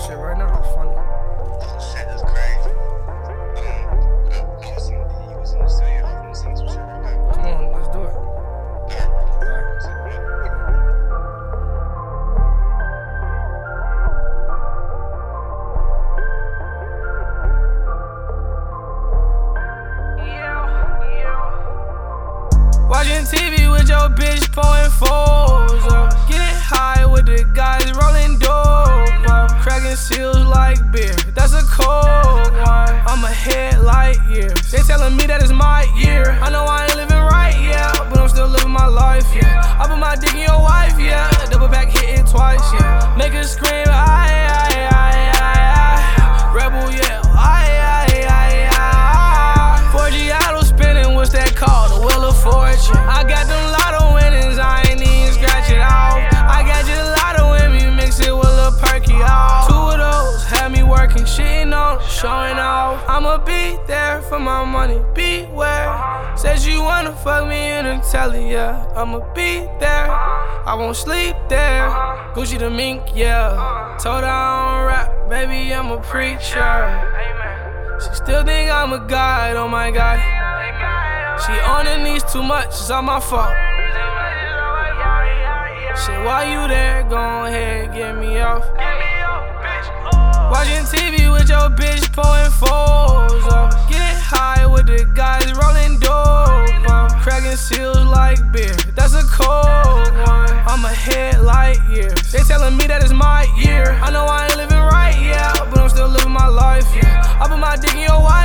shit right now. It's funny. Oh shit, that's crazy. You was in the studio. I'm gonna sing some shit real quick. Come on, let's do it. Watching TV with your bitch pouring foes up. Getting high with the guys rolling dope up. Cracking seals like beer, that's a cold one. I'm ahead light years. They telling me that it's my year. I know I ain't living right, yeah, but I'm still living my life, yeah. I put my dick in your wife, yeah. Double back, hit it twice, yeah. Make her scream, aye. Rebel, yeah, aye. 4G auto spinning, what's that called? The Wheel of Fortune. I got them lotto winnings, I ain't even scratch it off. I got gelato in me, mix it with a perky off. 2 of those had me working, shitting on, showing off. I'ma be there for my money, beware. Said you wanna fuck me in the telly, yeah. I'ma be there, I won't sleep there. Gucci the mink, yeah. Told her I don't rap, baby, I'm a preacher. She still think I'm a god, oh my god. She on her knees too much, it's all my fault. Shit, while you there, go ahead, get me off. Watching TV with your bitch pouring foes up. Getting high with the guys rolling dope up. Cracking seals like beer, that's a cold one. I'm ahead light years. They telling me that it's my year. I know I ain't living right, yeah, but I'm still living my life, yeah. I put my dick in your wife.